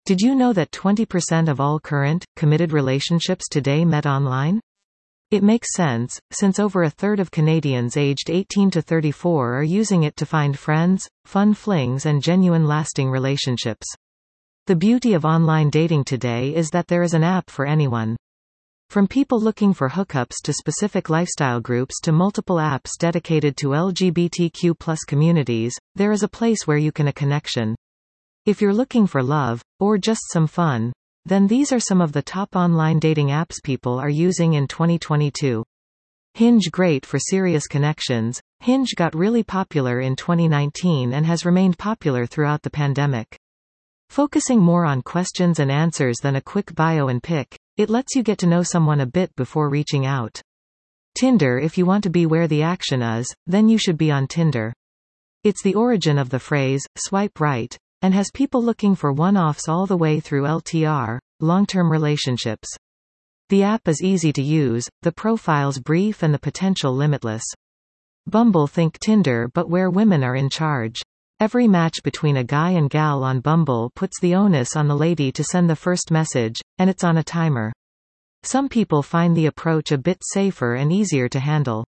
Did you know that 20% of all current, committed relationships today met online? It makes sense, since over a third of Canadians aged 18 to 34 are using it to find friends, fun flings and genuine lasting relationships. The beauty of online dating today is that there is an app for anyone. From people looking for hookups to specific lifestyle groups to multiple apps dedicated to LGBTQ+ communities, there is a place where you can a connection. If you're looking for love, or just some fun, then these are some of the top online dating apps people are using in 2022. Hinge, great for serious connections. Hinge got really popular in 2019 and has remained popular throughout the pandemic. Focusing more on questions and answers than a quick bio and pic, it lets you get to know someone a bit before reaching out. Tinder, if you want to be where the action is, then you should be on Tinder. It's the origin of the phrase, swipe right, and has people looking for one-offs all the way through LTR, long-term relationships. The app is easy to use, the profiles brief and the potential limitless. Bumble, think Tinder but where women are in charge. Every match between a guy and gal on Bumble puts the onus on the lady to send the first message, and it's on a timer. Some people find the approach a bit safer and easier to handle.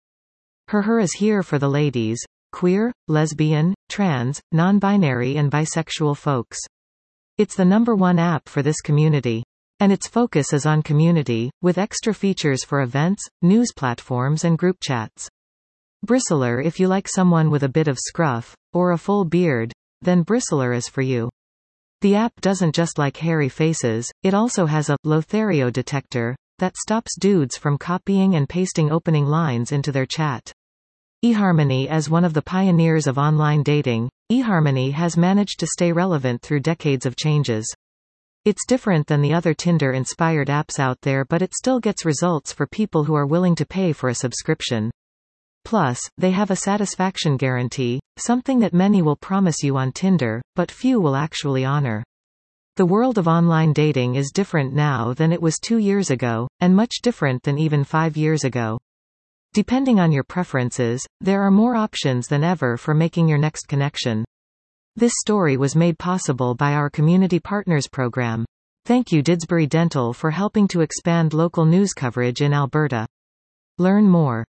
Her is here for the ladies. Queer, lesbian, trans, non-binary and bisexual folks. It's the #1 app for this community. And its focus is on community, with extra features for events, news platforms and group chats. Bristler, if you like someone with a bit of scruff, or a full beard, then Bristler is for you. The app doesn't just like hairy faces, it also has a Lothario detector that stops dudes from copying and pasting opening lines into their chat. eHarmony, as one of the pioneers of online dating, eHarmony has managed to stay relevant through decades of changes. It's different than the other Tinder-inspired apps out there, but it still gets results for people who are willing to pay for a subscription. Plus, they have a satisfaction guarantee, something that many will promise you on Tinder, but few will actually honor. The world of online dating is different now than it was 2 years ago, and much different than even 5 years ago. Depending on your preferences, there are more options than ever for making your next connection. This story was made possible by our Community Partners program. Thank you Didsbury Dental for helping to expand local news coverage in Alberta. Learn more